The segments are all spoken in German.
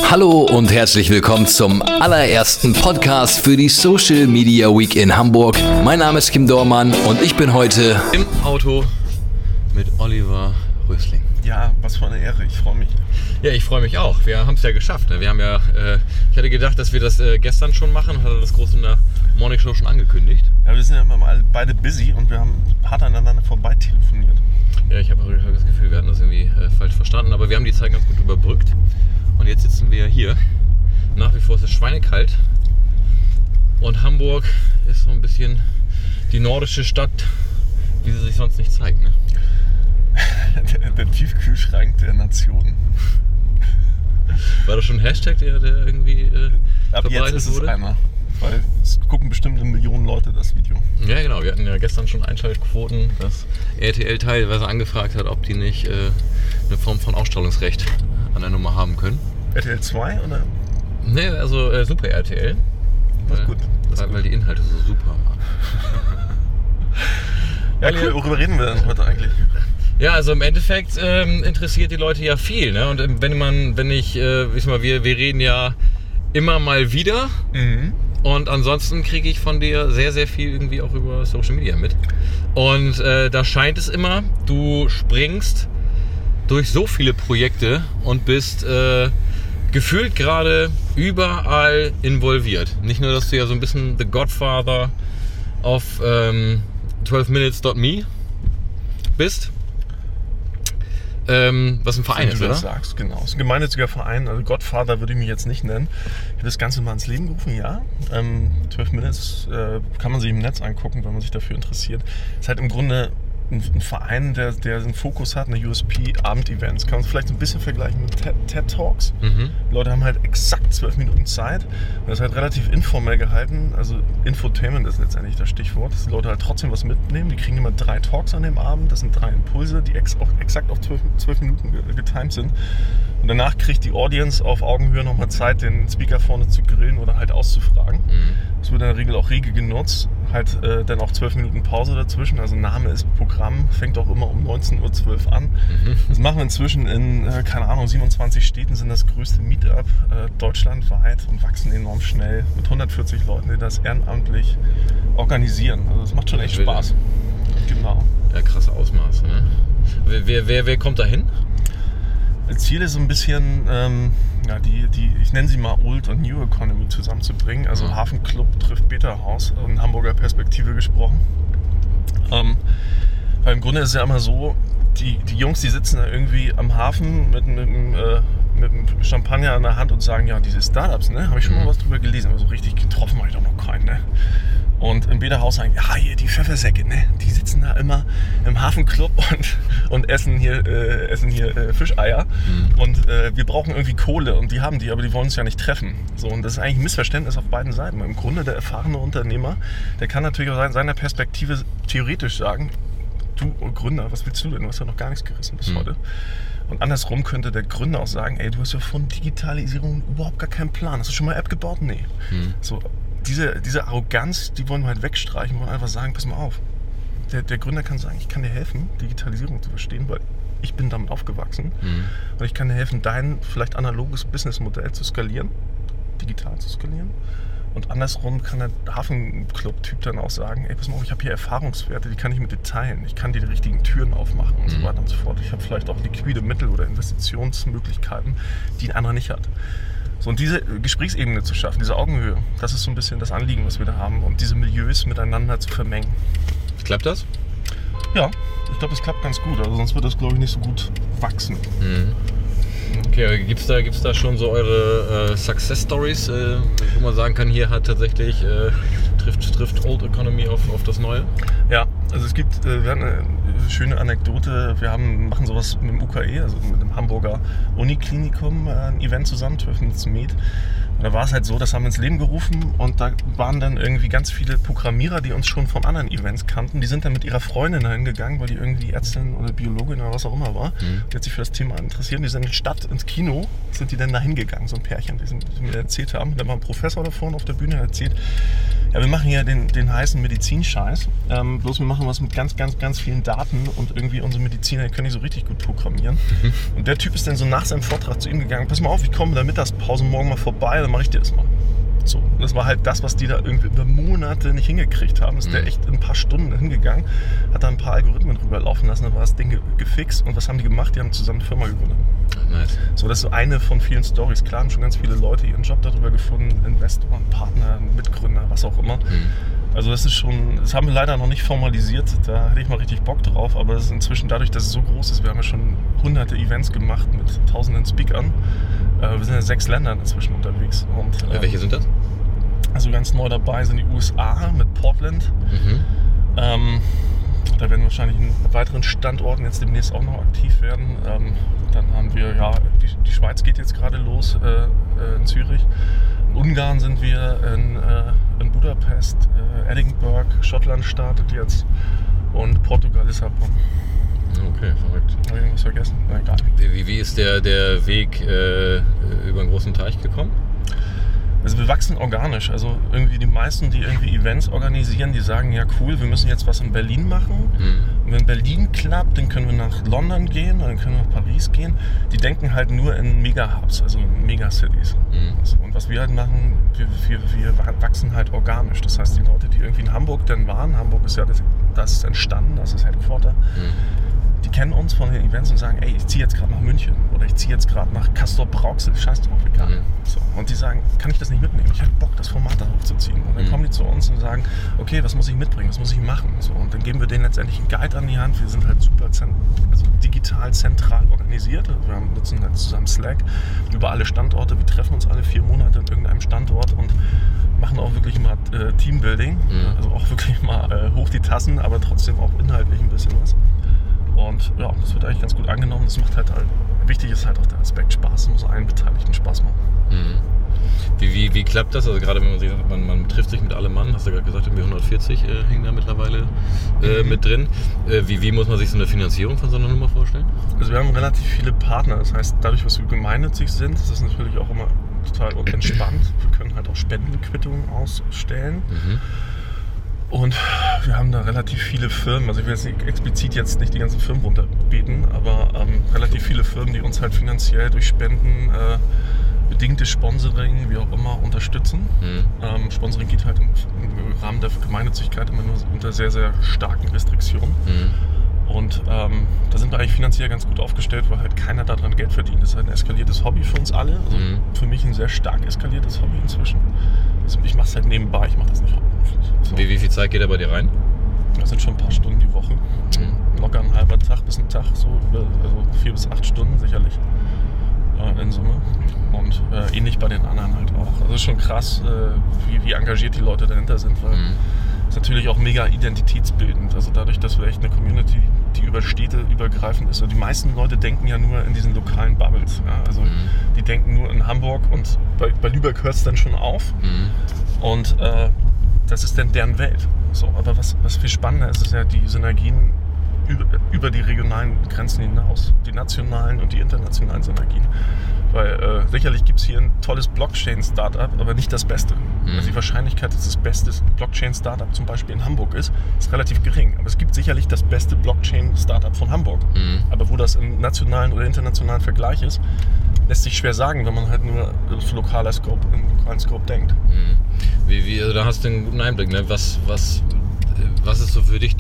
Hallo und herzlich willkommen zum allerersten Podcast für die Social Media Week in Hamburg. Mein Name ist Kim Dormann und ich bin heute im Auto mit Oliver Rösling. Ja, was für eine Ehre, ich freue mich. Ja, ich freue mich auch. Wir haben es ja geschafft. Wir haben ja, ich hatte gedacht, dass wir das gestern schon machen und hatte das groß in der Morning Show schon angekündigt. Ja, wir sind ja immer mal beide busy und wir haben hart aneinander vorbei telefoniert. Ja, ich habe auch das Gefühl, wir hatten das irgendwie falsch verstanden, aber wir haben die Zeit ganz gut überbrückt. Und jetzt sitzen wir hier. Nach wie vor ist es schweinekalt. Und Hamburg ist so ein bisschen die nordische Stadt, wie sie sich sonst nicht zeigt, ne? Der Tiefkühlschrank der Nation. War das schon ein Hashtag, der irgendwie Ab verbreitet jetzt ist wurde? Es einer, weil es gucken bestimmt Millionen Leute das Video. Ja, genau. Wir hatten ja gestern schon Einschaltquoten, dass RTL teilweise angefragt hat, ob die nicht eine Form von Ausstrahlungsrecht an der Nummer haben können. RTL 2 oder? Nee, also Super RTL. Das ist gut. Weil die Inhalte so super waren. Ja, cool. Worüber reden wir denn heute eigentlich? Ja, also im Endeffekt interessiert die Leute ja viel, ne? Und wir reden ja immer mal wieder. Mhm. Und ansonsten kriege ich von dir sehr, sehr viel irgendwie auch über Social Media mit. Und da scheint es immer, du springst durch so viele Projekte und bist gefühlt gerade überall involviert. Nicht nur, dass du ja so ein bisschen the Godfather of 12minutes.me bist. Was ein Verein ist, du oder? das sagst, genau. Es ist ein gemeinnütziger Verein, also Godfather würde ich mich jetzt nicht nennen. Ich habe das Ganze mal ins Leben gerufen, ja. 12 Minutes kann man sich im Netz angucken, wenn man sich dafür interessiert. Es ist halt im Grunde ein Verein, der einen Fokus hat, eine USP, Abendevents. Kann man es vielleicht ein bisschen vergleichen mit TED Talks. Mhm. Die Leute haben halt exakt 12 Minuten Zeit. Und das ist halt relativ informell gehalten. Also Infotainment ist letztendlich das Stichwort, dass die Leute halt trotzdem was mitnehmen. Die kriegen immer 3 Talks an dem Abend. Das sind 3 Impulse, die exakt auf 12 Minuten getimed sind. Und danach kriegt die Audience auf Augenhöhe nochmal Zeit, den Speaker vorne zu grillen oder halt auszufragen. Mhm. Das wird in der Regel auch rege genutzt. Halt dann auch 12 Minuten Pause dazwischen. Also Name ist Programm, fängt auch immer um 19.12 Uhr an. Mhm. Das machen wir inzwischen in, 27 Städten, sind das größte Meetup deutschlandweit und wachsen enorm schnell mit 140 Leuten, die das ehrenamtlich organisieren. Also das macht schon echt Spaß. Genau. Ja, krasse Ausmaße, ne? Wer kommt da hin? Das Ziel ist so ein bisschen, ich nenne sie mal Old und New Economy zusammenzubringen. Also Mhm. Hafenclub trifft Beta-Haus, in Hamburger Perspektive gesprochen. Weil im Grunde ist es ja immer so, die Jungs, die sitzen da irgendwie am Hafen mit einem Champagner in der Hand und sagen, ja, diese Startups, ne, habe ich schon mal was drüber gelesen, aber so richtig getroffen habe ich doch noch keinen, ne. Und im Beta-Haus sagen, ja, hier die Pfeffersäcke, ne, die sitzen da immer im Hafenclub und essen hier Fischeier. Mhm. Und wir brauchen irgendwie Kohle und die haben die, aber die wollen uns ja nicht treffen. So, und das ist eigentlich ein Missverständnis auf beiden Seiten. Im Grunde der erfahrene Unternehmer, der kann natürlich aus seiner Perspektive theoretisch sagen, du Gründer, was willst du denn? Du hast ja noch gar nichts gerissen bis heute. Und andersrum könnte der Gründer auch sagen, ey, du hast ja von Digitalisierung überhaupt gar keinen Plan. Hast du schon mal App gebaut? Nee. Mhm. So, diese Arroganz, die wollen wir halt wegstreichen, wollen einfach sagen, pass mal auf. Der Gründer kann sagen, ich kann dir helfen, Digitalisierung zu verstehen, weil ich bin damit aufgewachsen. Mhm. Und ich kann dir helfen, dein vielleicht analoges Businessmodell zu skalieren, digital zu skalieren. Und andersrum kann der Hafenclub-Typ dann auch sagen, ey, pass mal auf, ich habe hier Erfahrungswerte, die kann ich mit dir teilen. Ich kann dir die richtigen Türen aufmachen und so weiter und so fort. Ich habe vielleicht auch liquide Mittel oder Investitionsmöglichkeiten, die ein anderer nicht hat. So, und diese Gesprächsebene zu schaffen, diese Augenhöhe, das ist so ein bisschen das Anliegen, was wir da haben, um diese Milieus miteinander zu vermengen. Klappt das? Ja, ich glaube, es klappt ganz gut, also sonst wird das, glaube ich, nicht so gut wachsen. Mhm. Okay, gibt's da schon so eure Success Stories, wo man sagen kann, hier hat tatsächlich trifft Old Economy auf das Neue? Ja, also es gibt, wir haben eine schöne Anekdote, machen sowas mit dem UKE, also mit dem Hamburger Uniklinikum, ein Event zusammen, 12 Minutes Med. Und da war es halt so, das haben wir ins Leben gerufen und da waren dann irgendwie ganz viele Programmierer, die uns schon von anderen Events kannten. Die sind dann mit ihrer Freundin dahin gegangen, weil die irgendwie Ärztin oder Biologin oder was auch immer war. Die hat sich für das Thema interessiert. Die sind in die Stadt, ins Kino, sind die dann dahin gegangen, so ein Pärchen, die mir erzählt haben. Da war ein Professor da vorne auf der Bühne, der erzählt, ja, wir machen hier den heißen Medizinscheiß, bloß wir machen was mit ganz, ganz, ganz vielen Daten. hatten und irgendwie unsere Mediziner, die können nicht so richtig gut programmieren. Und der Typ ist dann so nach seinem Vortrag zu ihm gegangen, pass mal auf, ich komme in der Mittagspause morgen mal vorbei, dann mache ich dir das mal. So, das war halt das, was die da irgendwie über Monate nicht hingekriegt haben. Ist der echt in ein paar Stunden hingegangen, hat da ein paar Algorithmen drüber laufen lassen, dann war das Ding gefixt. Und was haben die gemacht? Die haben zusammen eine Firma gegründet. Nice. So, das ist so eine von vielen Storys. Klar haben schon ganz viele Leute ihren Job darüber gefunden, Investoren, Partner, Mitgründer, was auch immer. Also das ist schon, das haben wir leider noch nicht formalisiert, da hätte ich mal richtig Bock drauf, aber das ist inzwischen dadurch, dass es so groß ist, wir haben ja schon hunderte Events gemacht mit tausenden Speakern. Wir sind in 6 Ländern inzwischen unterwegs. Und, Welche sind das? Also ganz neu dabei sind die USA mit Portland. Da werden wahrscheinlich in weiteren Standorten jetzt demnächst auch noch aktiv werden. Dann haben wir, ja, die Schweiz geht jetzt gerade los, in Zürich. In Ungarn sind wir, in Budapest, Edinburgh, Schottland startet jetzt und Portugal, Lissabon. Okay, verrückt. Habe ich irgendwas vergessen? Na, egal. Wie ist der Weg über einen großen Teich gekommen? Also wir wachsen organisch. Also irgendwie die meisten, die irgendwie Events organisieren, die sagen, ja cool, wir müssen jetzt was in Berlin machen. Und wenn Berlin klappt, dann können wir nach London gehen, dann können wir nach Paris gehen. Die denken halt nur in Mega-Hubs, also in Megacities. Und was wir halt machen, wir wachsen halt organisch. Das heißt, die Leute, die irgendwie in Hamburg dann waren, Hamburg ist ja das ist entstanden, das ist Headquarter, die kennen uns von den Events und sagen, ey, ich ziehe jetzt gerade nach München oder ich ziehe jetzt gerade nach Castrop-Rauxel, scheiß drauf, egal. So, und die sagen, kann ich das nicht mitnehmen? Ich hätte Bock, das Format da hochzuziehen. Und dann kommen die zu uns und sagen, okay, was muss ich mitbringen, was muss ich machen? So, und dann geben wir denen letztendlich einen Guide an die Hand. Wir sind halt super digital zentral organisiert. Wir nutzen halt zusammen Slack über alle Standorte. Wir treffen uns alle 4 Monate an irgendeinem Standort und machen auch wirklich mal Teambuilding. Also auch wirklich mal hoch die Tassen, aber trotzdem auch inhaltlich ein bisschen was. Und ja, das wird eigentlich ganz gut angenommen. Das macht halt, wichtig ist halt auch der Aspekt Spaß. Es muss allen Beteiligten Spaß machen. Wie klappt das? Also gerade wenn man sieht, man trifft sich mit allem Mann, hast du gerade gesagt, irgendwie 140 hängen da mittlerweile mit drin. Wie muss man sich so eine Finanzierung von so einer Nummer vorstellen? Also wir haben relativ viele Partner. Das heißt, dadurch, dass wir gemeinnützig sind, ist das natürlich auch immer total entspannt. Wir können halt auch Spendenquittungen ausstellen. Und wir haben da relativ viele Firmen, also ich will jetzt nicht explizit jetzt nicht die ganzen Firmen runterbeten, aber relativ viele Firmen, die uns halt finanziell durch Spenden, bedingtes Sponsoring, wie auch immer, unterstützen. Sponsoring geht halt im Rahmen der Gemeinnützigkeit immer nur unter sehr, sehr starken Restriktionen. Und da sind wir eigentlich finanziell ganz gut aufgestellt, weil halt keiner daran Geld verdient. Das ist halt ein eskaliertes Hobby für uns alle. Also für mich ein sehr stark eskaliertes Hobby inzwischen. Also ich mache es halt nebenbei, ich mache das nicht hauptberuflich. So. Wie viel Zeit geht da bei dir rein? Das sind schon ein paar Stunden die Woche. Locker ein halber Tag bis ein Tag, so also 4 bis 8 Stunden sicherlich in Summe. Und ähnlich bei den anderen halt auch. Also ist schon krass, wie engagiert die Leute dahinter sind, weil ist natürlich auch mega identitätsbildend. Also dadurch, dass wir echt eine Community, die über Städte übergreifend ist. Also die meisten Leute denken ja nur in diesen lokalen Bubbles. Ja? Also die denken nur in Hamburg und bei Lübeck hört es dann schon auf. Und das ist dann deren Welt. So, aber was viel spannender ist, ist ja die Synergien über die regionalen Grenzen hinaus. Die nationalen und die internationalen Synergien. Weil sicherlich gibt es hier ein tolles Blockchain-Startup, aber nicht das Beste. Also die Wahrscheinlichkeit, dass das beste Blockchain-Startup zum Beispiel in Hamburg ist relativ gering. Aber es gibt sicherlich das beste Blockchain-Startup von Hamburg. Aber wo das im nationalen oder internationalen Vergleich ist, lässt sich schwer sagen, wenn man halt nur auf lokalen Scope denkt. Also da hast du einen guten Einblick. Ne? Was ist so für dich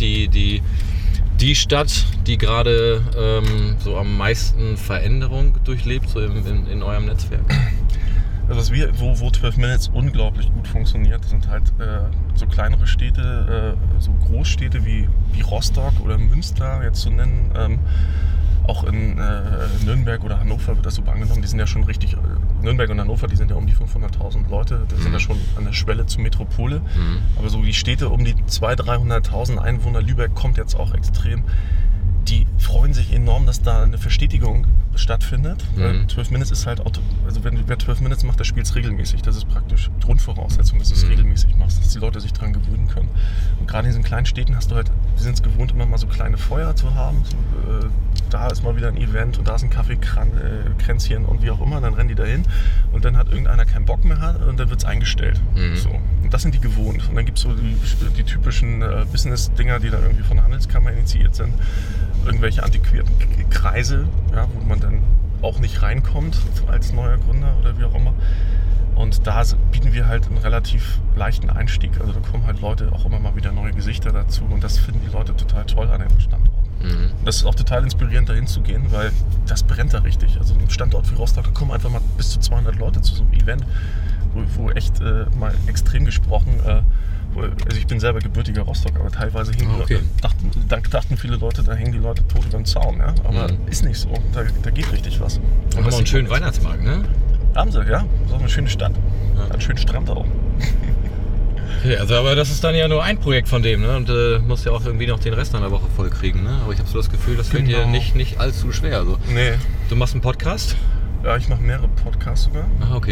die Stadt, die gerade so am meisten Veränderung durchlebt, so in eurem Netzwerk? Also wo 12 Minutes unglaublich gut funktioniert, sind halt so kleinere Städte, so Großstädte wie Rostock oder Münster jetzt zu nennen. Auch in Nürnberg oder Hannover wird das so angenommen. Die sind ja schon richtig, Nürnberg und Hannover, die sind ja um die 500.000 Leute. Da sind ja schon an der Schwelle zur Metropole. Aber so die Städte um die 200.000, 300.000 Einwohner, Lübeck kommt jetzt auch extrem. Die freuen sich enorm, dass da eine Verstetigung stattfindet. 12 Minutes ist halt, also wer 12 Minutes macht, der spielt es regelmäßig. Das ist praktisch Grundvoraussetzung, dass du es regelmäßig machst, dass die Leute sich daran gewöhnen können. Und gerade in diesen kleinen Städten hast du halt, die sind es gewohnt, immer mal so kleine Feuer zu haben, so, da ist mal wieder ein Event und da ist ein Kaffeekränzchen und wie auch immer, dann rennen die dahin und dann hat irgendeiner keinen Bock mehr und dann wird es eingestellt. So. Und das sind die gewohnt. Und dann gibt es so die typischen Business-Dinger, die dann irgendwie von der Handelskammer initiiert sind, irgendwelche antiquierten Kreise, ja, wo man dann auch nicht reinkommt als neuer Gründer oder wie auch immer. Und da bieten wir halt einen relativ leichten Einstieg. Also da kommen halt Leute, auch immer mal wieder neue Gesichter dazu. Und das finden die Leute total toll an den Standorten. Und das ist auch total inspirierend, dahin zu gehen, weil das brennt da richtig. Also ein Standort wie Rostock, da kommen einfach mal bis zu 200 Leute zu so einem Event, wo echt mal extrem gesprochen, also ich bin selber gebürtiger Rostock, aber teilweise dachten viele Leute, da hängen die Leute tot über den Zaun. Ja? Aber ist nicht so. Da geht richtig was. Und haben auch einen schönen Weihnachtsmarkt, ne? Haben sie, ja. Das ist auch eine schöne Stadt. Ja. Einen schönen Strand auch. Okay, also aber das ist dann ja nur ein Projekt von dem, ne? Und musst ja auch irgendwie noch den Rest einer Woche voll kriegen, ne? Aber ich habe so das Gefühl, das fällt dir nicht allzu schwer. Also, nee. Du machst einen Podcast? Ja, ich mache mehrere Podcasts sogar. Ah, okay.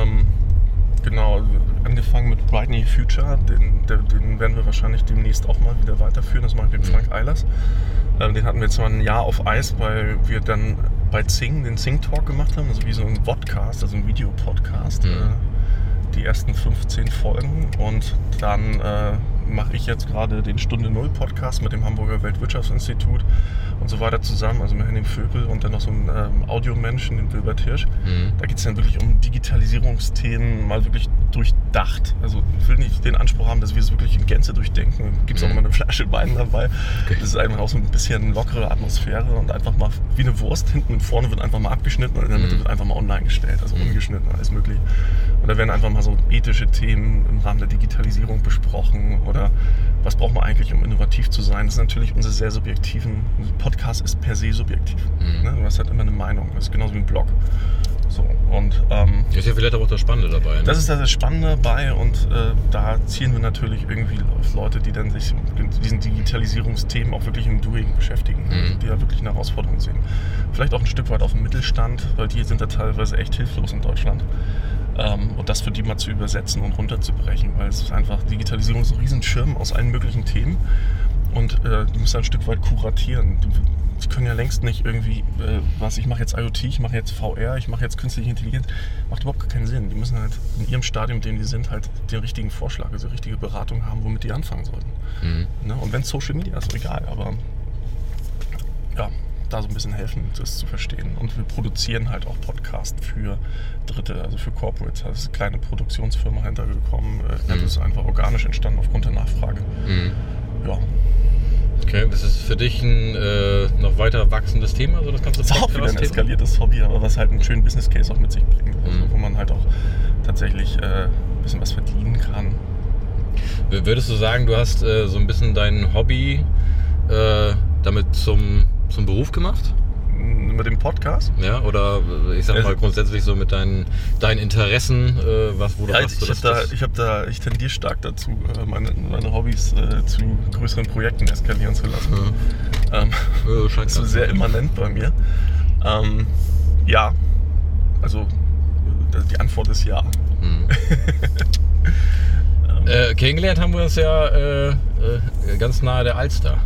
Genau, angefangen mit Bright New Future, den werden wir wahrscheinlich demnächst auch mal wieder weiterführen. Das mache ich mit Frank Eilers. Den hatten wir jetzt mal ein Jahr auf Eis, weil wir dann bei Zing den Zing Talk gemacht haben, also wie so ein Podcast, also ein Videopodcast. Die ersten 15 Folgen und dann mache ich jetzt gerade den Stunde Null Podcast mit dem Hamburger Weltwirtschaftsinstitut und so weiter zusammen, also mit Henning Vöpel und dann noch so ein Audiomenschen, den Wilbert Hirsch. Da geht es dann wirklich um Digitalisierungsthemen, mal wirklich durchdacht. Also ich will nicht den Anspruch haben, dass wir es wirklich in Gänze durchdenken. Gibt es auch immer eine Flasche Wein dabei. Okay. Das ist einfach auch so ein bisschen lockere Atmosphäre und einfach mal wie eine Wurst, hinten und vorne wird einfach mal abgeschnitten und in der Mitte wird einfach mal online gestellt, also ungeschnitten, alles möglich. Und da werden einfach mal so ethische Themen im Rahmen der Digitalisierung besprochen oder was braucht man eigentlich, um innovativ zu sein. Das ist natürlich unsere sehr subjektiven, Podcast ist per se subjektiv. Ne? Du hast halt immer eine Meinung, das ist genauso wie ein Blog. So, und, ist ja vielleicht auch das Spannende dabei. Ne? Das ist das Spannende dabei und da zielen wir natürlich irgendwie auf Leute, die dann sich mit diesen Digitalisierungsthemen auch wirklich im Doing beschäftigen, die ja wirklich eine Herausforderung sehen. Vielleicht auch ein Stück weit auf dem Mittelstand, weil die sind da teilweise echt hilflos in Deutschland. Und das für die mal zu übersetzen und runterzubrechen, weil es ist einfach, Digitalisierung ist ein Riesenschirm aus allen möglichen Themen und die müssen ein Stück weit kuratieren. Die können ja längst nicht irgendwie, ich mache jetzt IoT, ich mache jetzt VR, ich mache jetzt künstliche Intelligenz, macht überhaupt gar keinen Sinn. Die müssen halt in ihrem Stadium, in dem die sind, halt den richtigen Vorschlag, also die richtige Beratung haben, womit die anfangen sollten. Ne? Und wenn es Social Media ist, egal, aber ja, da so ein bisschen helfen, das zu verstehen. Und wir produzieren halt auch Podcasts für Dritte, also für Corporates. Da ist eine kleine Produktionsfirma hintergekommen. Das ist einfach organisch entstanden aufgrund der Nachfrage. Ja. Okay, das ist für dich ein noch weiter wachsendes Thema, so das ganze Podcast-Thema? Das ist auch wieder ein eskaliertes Hobby, aber was halt einen schönen Business Case auch mit sich bringt. Also, wo man halt auch tatsächlich ein bisschen was verdienen kann. Würdest du sagen, du hast so ein bisschen dein Hobby damit zum Beruf gemacht? Mit dem Podcast? Ja, oder ich sag mal grundsätzlich so mit deinen Interessen, wo du hast. Ich tendiere stark dazu, meine Hobbys zu größeren Projekten eskalieren zu lassen. Das ist so sehr immanent bei mir. Ja, also die Antwort ist ja. Kennengelernt haben wir uns ja ganz nahe der Alster.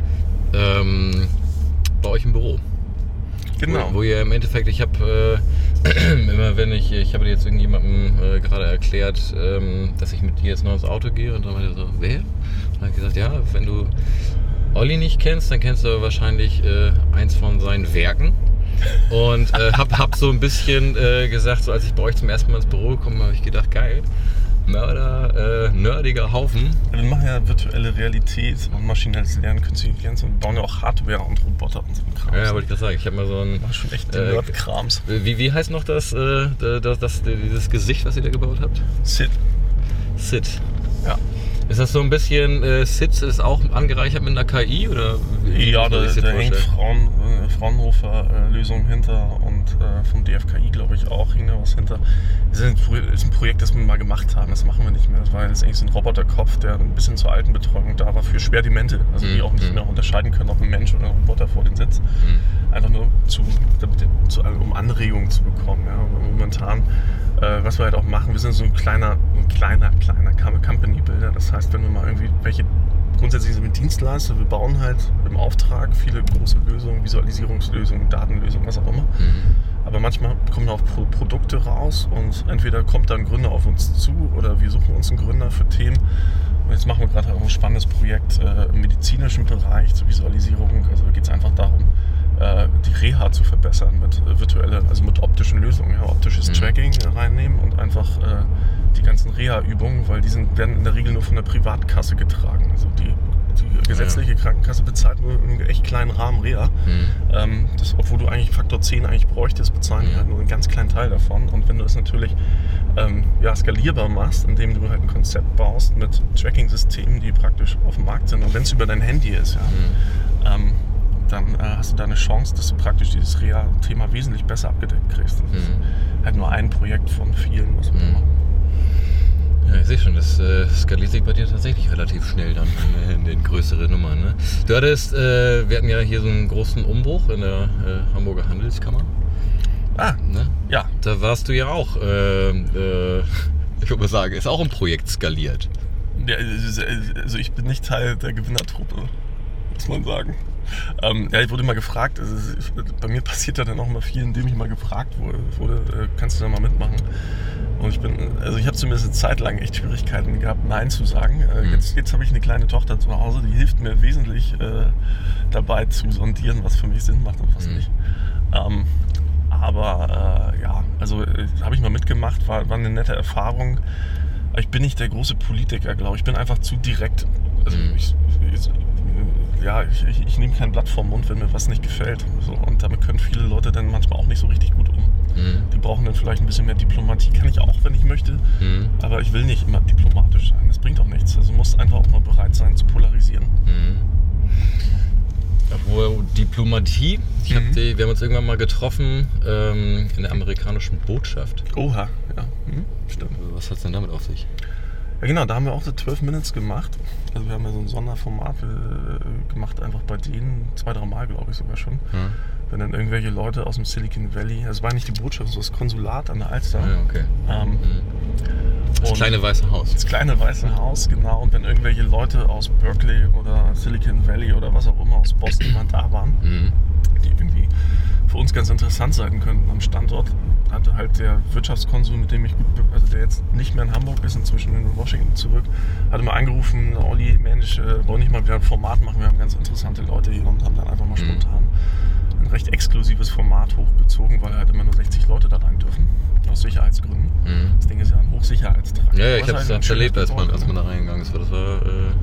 Bei euch im Büro. Genau. Wo ihr im Endeffekt, ich habe immer ich habe jetzt irgendjemandem gerade erklärt, dass ich mit dir jetzt noch ins Auto gehe und dann meinte er so, wer? Und dann habe ich gesagt, ja, wenn du Olli nicht kennst, dann kennst du aber wahrscheinlich eins von seinen Werken. Und hab so ein bisschen gesagt, so als ich bei euch zum ersten Mal ins Büro gekommen bin, habe ich gedacht, geil. Nerdiger Haufen. Wir machen ja virtuelle Realität und maschinelles Lernen, künstliche Intelligenz und bauen ja auch Hardware und Roboter und so ein Kram. Ja, wollte ich gerade sagen. Ich habe mal so ein... Das ist schon echt Nerd-Krams. Wie heißt noch dieses Gesicht, was ihr da gebaut habt? Sid. Ja. Ist das so ein bisschen, SID ist auch angereichert mit einer KI? Oder ja, da hängt Fraunhofer-Lösung hinter und vom DFKI, glaube ich, auch hing da was hinter. Das ist ein Projekt, das wir mal gemacht haben, das machen wir nicht mehr. Das war jetzt eigentlich so ein Roboterkopf, der ein bisschen zur Altenbetreuung da war für Schwerdemente, also die auch nicht mehr unterscheiden können, ob ein Mensch oder ein Roboter vor denen sitzt. Einfach nur um Anregungen zu bekommen. Ja. Momentan, was wir halt auch machen, wir sind so ein kleiner Company-Builder. Das heißt, wenn wir mal irgendwie welche grundsätzlich sind wir Dienstleister. Wir bauen halt im Auftrag viele große Lösungen, Visualisierungslösungen, Datenlösungen, was auch immer. Aber manchmal kommen auch Produkte raus und entweder kommt da ein Gründer auf uns zu oder wir suchen uns einen Gründer für Themen. Und jetzt machen wir gerade auch ein spannendes Projekt im medizinischen Bereich zur Visualisierung. Also da geht es einfach darum, die Reha zu verbessern mit mit optischen Lösungen. Ja, optisches Tracking reinnehmen und einfach die ganzen Reha-Übungen, weil werden in der Regel nur von der Privatkasse getragen. Also die gesetzliche Krankenkasse bezahlt nur einen echt kleinen Rahmen Reha. Obwohl du eigentlich Faktor 10 eigentlich bräuchtest, bezahlen die halt nur einen ganz kleinen Teil davon. Und wenn du das natürlich skalierbar machst, indem du halt ein Konzept baust mit Tracking-Systemen, die praktisch auf dem Markt sind, und wenn es über dein Handy ist, dann hast du da eine Chance, dass du praktisch dieses Reha-Thema wesentlich besser abgedeckt kriegst. Das ist halt nur ein Projekt von vielen, was wir machen. Ja, ich sehe schon, das skaliert sich bei dir tatsächlich relativ schnell dann in den größeren Nummern. Ne? Du hattest, wir hatten ja hier so einen großen Umbruch in der Hamburger Handelskammer. Ne? Ja. Da warst du ja auch, ich würde mal sagen, ist auch ein Projekt skaliert. Ja, also ich bin nicht Teil der Gewinnertruppe, muss man sagen. Ich wurde mal gefragt, bei mir passiert da dann auch mal viel, indem ich mal gefragt wurde, kannst du da mal mitmachen? Und ich habe zumindest eine Zeit lang echt Schwierigkeiten gehabt, Nein zu sagen. Jetzt habe ich eine kleine Tochter zu Hause, die hilft mir wesentlich dabei zu sondieren, was für mich Sinn macht und was nicht. Habe ich mal mitgemacht, war eine nette Erfahrung. Ich bin nicht der große Politiker, glaube ich. Ich bin einfach zu direkt. Also ich nehme kein Blatt vom Mund, wenn mir was nicht gefällt. So, und damit können viele Leute dann manchmal auch nicht so richtig gut um. Die brauchen dann vielleicht ein bisschen mehr Diplomatie. Kann ich auch, wenn ich möchte. Aber ich will nicht immer diplomatisch sein. Das bringt auch nichts. Also du musst einfach auch mal bereit sein zu polarisieren. Obwohl Diplomatie, wir haben uns irgendwann mal getroffen in der amerikanischen Botschaft. Oha, ja, stimmt. Was hat es denn damit auf sich? Ja genau, da haben wir auch so 12 Minutes gemacht. Also wir haben ja so ein Sonderformat gemacht, einfach bei denen, 2-3 Mal glaube ich sogar schon. Wenn dann irgendwelche Leute aus dem Silicon Valley, also es war nicht die Botschaft, sondern das Konsulat an der Alster. Ja, okay. Das kleine Weiße Haus. Das kleine Weiße Haus, genau. Und wenn irgendwelche Leute aus Berkeley oder Silicon Valley oder was auch immer, aus Boston mal da waren, die irgendwie für uns ganz interessant sein könnten am Standort, hatte halt der Wirtschaftskonsul, mit dem ich der jetzt nicht mehr in Hamburg ist, inzwischen in Washington zurück, hatte mal angerufen, Olli, Mensch, wollen nicht mal wieder ein Format machen, wir haben ganz interessante Leute hier, und haben dann einfach mal spontan ein recht exklusives Format hochgezogen, weil halt immer nur 60 Leute da rein dürfen, aus Sicherheitsgründen. Das Ding ist ja ein Hochsicherheitstrakt. Ja, ich habe es halt erlebt, als man da reingegangen ist. Das war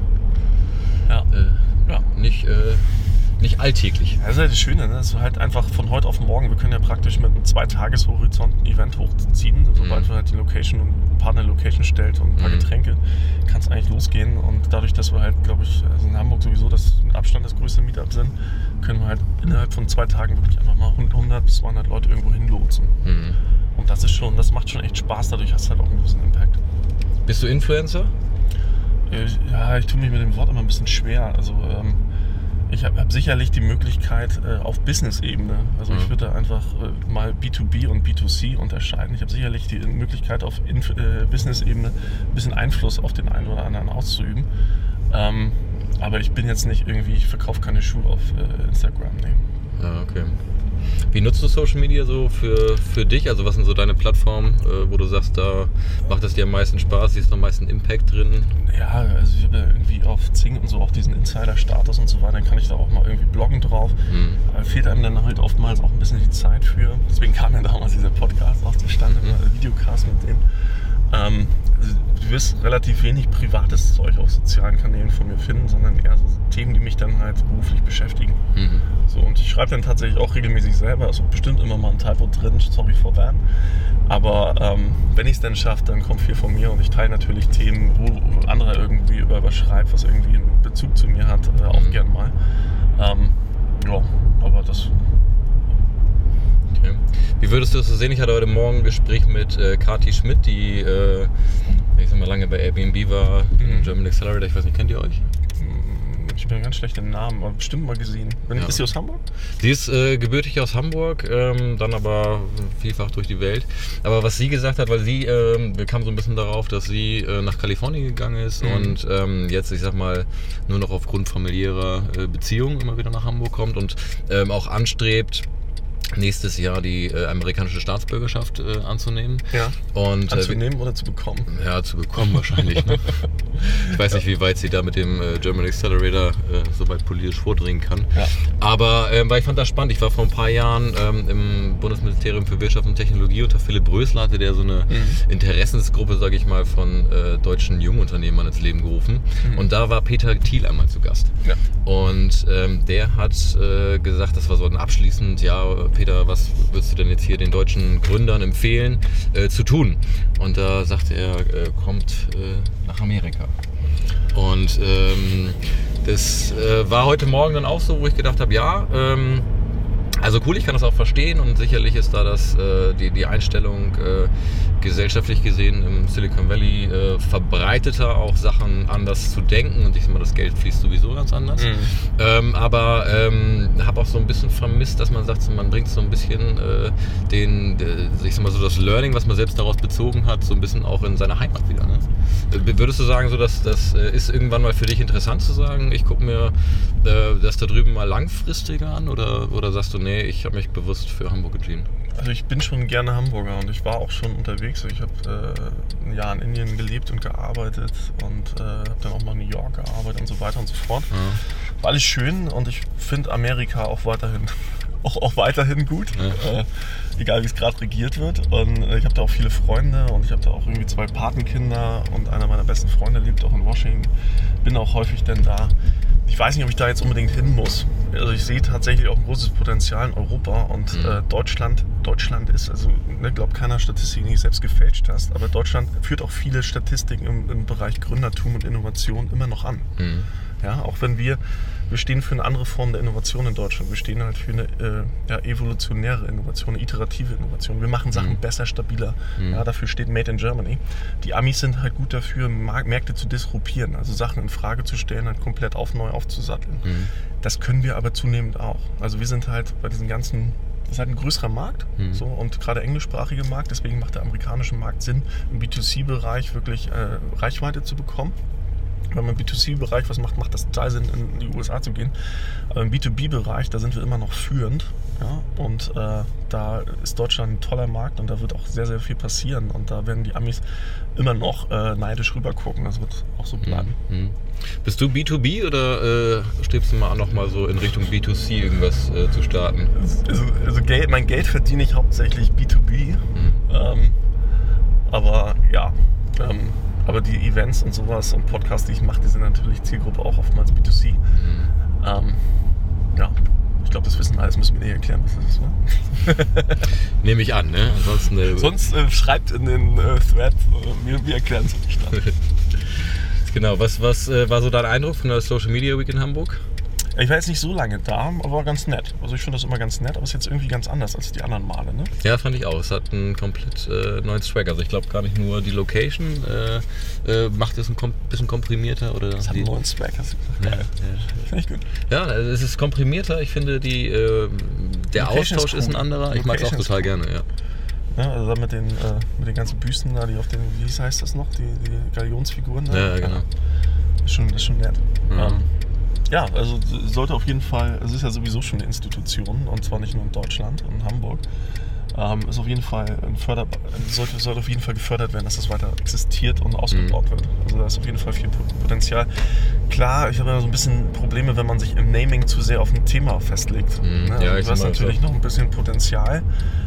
nicht alltäglich. Das ist halt das Schöne, ne? Das ist halt einfach von heute auf morgen, wir können ja praktisch mit einem 2-Tages-Horizont ein Event hochziehen. Sobald wir halt die Location und ein Partner Location stellt und ein paar Getränke, kann es eigentlich losgehen. Und dadurch, dass wir halt, glaube ich, also in Hamburg sowieso mit Abstand das größte Meetup sind, können wir halt innerhalb von 2 Tagen wirklich einfach mal 100 bis 200 Leute irgendwo hinlotsen. Und das macht schon echt Spaß, dadurch hast du halt auch einen gewissen Impact. Bist du Influencer? Ja, ich tue mich mit dem Wort immer ein bisschen schwer. Also ich habe sicherlich die Möglichkeit auf Business-Ebene, also ich würde einfach mal B2B und B2C unterscheiden. Ich habe sicherlich die Möglichkeit auf Business-Ebene ein bisschen Einfluss auf den einen oder anderen auszuüben. Aber ich bin jetzt nicht irgendwie, ich verkaufe keine Schuhe auf Instagram. Nee. Ja, okay. Wie nutzt du Social Media so für dich? Also was sind so deine Plattformen, wo du sagst, da macht es dir am meisten Spaß, siehst du am meisten Impact drin? Ja, also ich habe ja irgendwie auf Xing und so auch diesen Insider-Status und so weiter, dann kann ich da auch mal irgendwie bloggen drauf. Aber fehlt einem dann halt oftmals auch ein bisschen die Zeit für. Deswegen kam ja damals dieser Podcast auch zustande, Videocast mit dem. Du wirst relativ wenig privates Zeug auf sozialen Kanälen von mir finden, sondern eher so Themen, die mich dann halt beruflich beschäftigen. So, und ich schreibe dann tatsächlich auch regelmäßig selber, also bestimmt immer mal ein Typo drin, sorry for that. Aber wenn ich es dann schaffe, dann kommt viel von mir, und ich teile natürlich Themen, wo andere irgendwie über was schreibt, was irgendwie einen Bezug zu mir hat, auch gern mal. Aber das... Okay. Wie würdest du das so sehen? Ich hatte heute Morgen ein Gespräch mit Kati Schmidt, die ich sag mal lange bei Airbnb war, German Accelerator, ich weiß nicht, kennt ihr euch? Ich bin ganz schlecht im Namen, aber bestimmt mal gesehen. Ist sie aus Hamburg? Sie ist gebürtig aus Hamburg, dann aber vielfach durch die Welt. Aber was sie gesagt hat, weil wir kamen so ein bisschen darauf, dass sie nach Kalifornien gegangen ist und jetzt, ich sag mal, nur noch aufgrund familiärer Beziehungen immer wieder nach Hamburg kommt und auch anstrebt, nächstes Jahr die amerikanische Staatsbürgerschaft anzunehmen. Ja. Und, anzunehmen oder zu bekommen? Ja, zu bekommen wahrscheinlich. Ne? Ich weiß nicht, wie weit sie da mit dem German Accelerator so weit politisch vordringen kann. Ja. Aber weil ich fand das spannend. Ich war vor ein paar Jahren im Bundesministerium für Wirtschaft und Technologie unter Philipp Rösler, hatte der so eine Interessensgruppe, sage ich mal, von deutschen Jungunternehmern ins Leben gerufen. Und da war Peter Thiel einmal zu Gast. Ja. Und der hat gesagt, das war so ein abschließend, ja, Peter, was würdest du denn jetzt hier den deutschen Gründern empfehlen zu tun? Und da sagte er, kommt nach Amerika. Und das war heute Morgen dann auch so, wo ich gedacht habe, ja, also cool, ich kann das auch verstehen und sicherlich ist da die Einstellung gesellschaftlich gesehen im Silicon Valley verbreiteter, auch Sachen anders zu denken und ich sag mal, das Geld fließt sowieso ganz anders. Aber habe auch so ein bisschen vermisst, dass man sagt, man bringt so ein bisschen ich sag mal so das Learning, was man selbst daraus bezogen hat, so ein bisschen auch in seine Heimat wieder. Ne? Würdest du sagen, so dass das ist irgendwann mal für dich interessant zu sagen, ich gucke mir das da drüben mal langfristiger an oder sagst du, nee, ich habe mich bewusst für Hamburg entschieden? Also ich bin schon gerne Hamburger und ich war auch schon unterwegs. Ich habe ein Jahr in Indien gelebt und gearbeitet und habe dann auch mal in New York gearbeitet und so weiter und so fort. Ja. War alles schön und ich finde Amerika auch weiterhin gut, egal wie es gerade regiert wird. Und ich habe da auch viele Freunde und ich habe da auch irgendwie 2 Patenkinder und einer meiner besten Freunde lebt auch in Washington. Bin auch häufig denn da. Ich weiß nicht, ob ich da jetzt unbedingt hin muss. Also ich sehe tatsächlich auch ein großes Potenzial in Europa und Deutschland ist, also glaubt keiner Statistik, die ich selbst gefälscht hast, aber Deutschland führt auch viele Statistiken im Bereich Gründertum und Innovation immer noch an. Ja, auch wenn wir stehen für eine andere Form der Innovation in Deutschland. Wir stehen halt für eine evolutionäre Innovation, eine iterative Innovation. Wir machen Sachen besser, stabiler. Ja, dafür steht Made in Germany. Die Amis sind halt gut dafür, Märkte zu disruptieren, also Sachen in Frage zu stellen, halt komplett neu aufzusatteln. Das können wir aber zunehmend auch. Also wir sind halt bei diesen ganzen, das ist halt ein größerer Markt so, und gerade englischsprachiger Markt, deswegen macht der amerikanische Markt Sinn, im B2C-Bereich wirklich Reichweite zu bekommen. Wenn man im B2C-Bereich was macht, macht das total Sinn, in die USA zu gehen. Aber im B2B-Bereich, da sind wir immer noch führend. Ja? Und da ist Deutschland ein toller Markt und da wird auch sehr, sehr viel passieren. Und da werden die Amis immer noch neidisch rüber gucken. Das wird auch so bleiben. Bist du B2B oder strebst du mal noch mal so in Richtung B2C irgendwas zu starten? Also mein Geld verdiene ich hauptsächlich B2B. Aber ja, aber die Events und sowas und Podcasts, die ich mache, die sind natürlich Zielgruppe auch oftmals B2C. Ja, ich glaube, das Wissen alles müssen wir nicht erklären, was das ist. Ne? Nehme ich an, ne? Ansonsten, sonst schreibt in den Thread, wir erklären es nicht dann. Genau, was war so dein Eindruck von der Social Media Week in Hamburg? Ich war jetzt nicht so lange da, aber war ganz nett. Also ich finde das immer ganz nett, aber es ist jetzt irgendwie ganz anders als die anderen Male, ne? Ja, fand ich auch. Es hat einen komplett neuen Swag. Also ich glaube gar nicht nur die Location macht es ein bisschen komprimierter. Oder es hat einen neuen Swag, hast du gesagt. Geil. Ja. Finde ich gut. Ja, es ist komprimierter. Ich finde, der Austausch ist ein anderer. Ich mag es auch total gerne, ja. Ja, also mit den ganzen Büsten da, die auf den, wie heißt das noch, die Galionsfiguren da. Ja, genau. Ist schon nett. Ja, also sollte auf jeden Fall, es ist ja sowieso schon eine Institution und zwar nicht nur in Deutschland und in Hamburg. Ist auf jeden Fall sollte auf jeden Fall gefördert werden, dass das weiter existiert und ausgebaut wird. Also da ist auf jeden Fall viel Potenzial. Klar, ich habe ja so ein bisschen Probleme, wenn man sich im Naming zu sehr auf ein Thema festlegt. Ja, du hast natürlich noch ein bisschen Potenzial.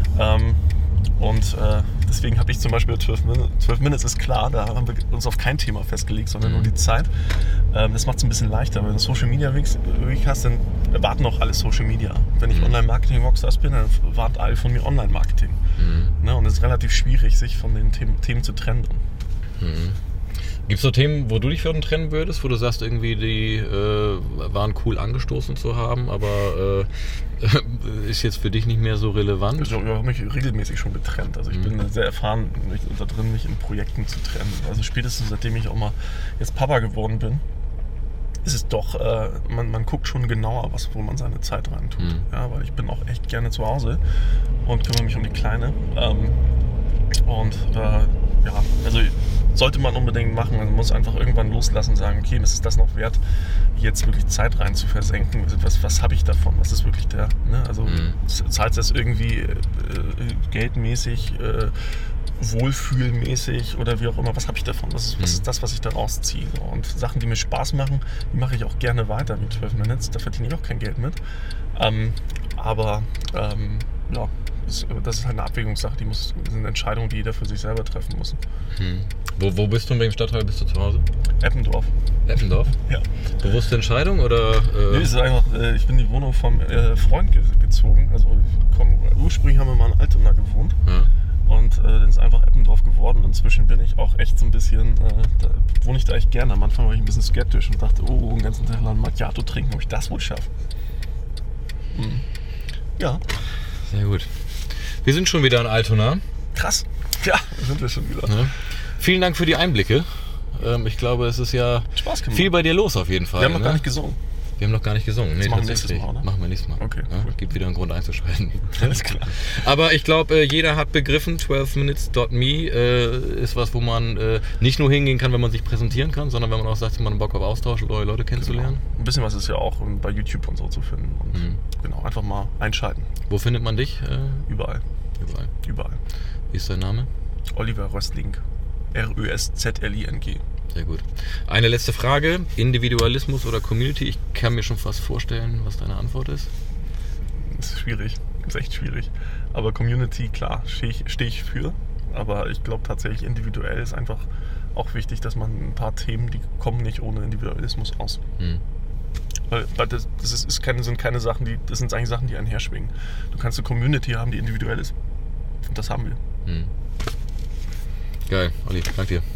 Und deswegen habe ich zum Beispiel 12 Minutes ist klar, da haben wir uns auf kein Thema festgelegt, sondern nur die Zeit. Das macht es ein bisschen leichter. Wenn du Social Media Week hast, dann erwarten auch alle Social Media. Wenn ich Online-Marketing-Rockstars bin, dann erwarten alle von mir Online-Marketing. Ne? Und es ist relativ schwierig, sich von den Themen zu trennen. Gibt es so Themen, wo du dich von trennen würdest, wo du sagst, irgendwie die waren cool angestoßen zu haben, aber ist jetzt für dich nicht mehr so relevant? Ich habe mich regelmäßig schon getrennt. Also ich bin sehr erfahren da drin, mich in Projekten zu trennen. Also spätestens seitdem ich auch mal jetzt Papa geworden bin, ist es doch, man guckt schon genauer, wo man seine Zeit rein tut. Ja, weil ich bin auch echt gerne zu Hause und kümmere mich um die Kleine. Also sollte man unbedingt machen. Man muss einfach irgendwann loslassen und sagen, okay, ist das noch wert, jetzt wirklich Zeit rein zu versenken? Was habe ich davon? Was ist wirklich also zahlt das irgendwie geldmäßig, wohlfühlmäßig oder wie auch immer? Was habe ich davon? Was ist das, was ich daraus ziehe? Und Sachen, die mir Spaß machen, die mache ich auch gerne weiter wie 12 Minutes. Da verdiene ich auch kein Geld mit. Das ist halt eine Abwägungssache, das ist eine Entscheidung, die jeder für sich selber treffen muss. Wo bist du, in welchem Stadtteil bist du zu Hause? Eppendorf. Eppendorf? Ja. Bewusste Entscheidung oder? Nee, es ist einfach, ich bin in die Wohnung vom Freund gezogen. Also ursprünglich haben wir mal in Altona gewohnt. Ja. Und dann ist einfach Eppendorf geworden. Inzwischen bin ich auch echt so ein bisschen, da wohne ich da echt gerne. Am Anfang war ich ein bisschen skeptisch und dachte, den ganzen Tag lang Macchiato trinken, ob ich das wohl schaffe. Ja. Sehr gut. Wir sind schon wieder in Altona. Krass. Ja, sind wir schon wieder. Ja. Vielen Dank für die Einblicke. Ich glaube, es ist ja viel bei dir los auf jeden Fall. Wir haben noch gar nicht gesungen. Wir haben noch gar nicht gesungen. Das machen wir nächstes Mal, oder? Machen wir nächstes Mal. Okay, cool. Gibt wieder einen Grund einzuschalten. Alles klar. Aber ich glaube, jeder hat begriffen, 12minutes.me ist was, wo man nicht nur hingehen kann, wenn man sich präsentieren kann, sondern wenn man auch sagt, man Bock auf Austausch und neue Leute kennenzulernen. Genau. Ein bisschen was ist ja auch bei YouTube und so zu finden. Und genau, einfach mal einschalten. Wo findet man dich? Überall. Überall. Wie ist dein Name? Oliver Röstling. RÖSZLING. Sehr gut. Eine letzte Frage. Individualismus oder Community? Ich kann mir schon fast vorstellen, was deine Antwort ist. Das ist schwierig. Das ist echt schwierig. Aber Community, klar, stehe ich für. Aber ich glaube tatsächlich, individuell ist einfach auch wichtig, dass man ein paar Themen, die kommen nicht ohne Individualismus aus. Weil das sind keine Sachen, das sind eigentlich Sachen, die einherschwingen. Du kannst eine Community haben, die individuell ist. Und das haben wir. Geil, Olli, danke dir.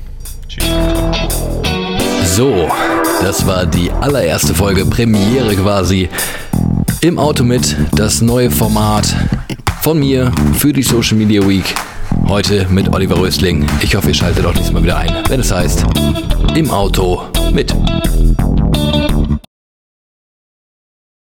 So, das war die allererste Folge, Premiere quasi. Im Auto mit, das neue Format von mir für die Social Media Week. Heute mit Oliver Röstling. Ich hoffe, ihr schaltet auch nächstes Mal wieder ein, wenn es heißt, im Auto mit.